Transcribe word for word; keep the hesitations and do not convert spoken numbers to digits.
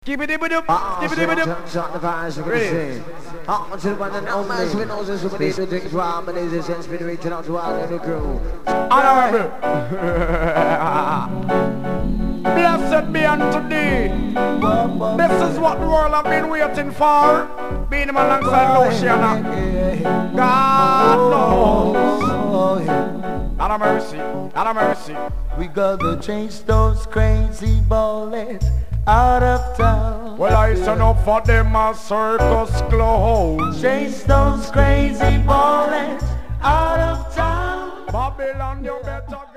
Give it a bit of, give it a bit of. Shot the fires, we're gonna see. Up to the one and only. We know this is what they do things wrong, but it's a sense been reaching out to all of the crew. Honorable. Blessed be unto thee. This is what the world have been waiting for. Being him alongside Luciana. God knows. Out of mercy, out of mercy. We gotta change those crazy bullets out of town. Well, I stand up for them a circus clowns. Chase those crazy bullets out of town. Babylon, you better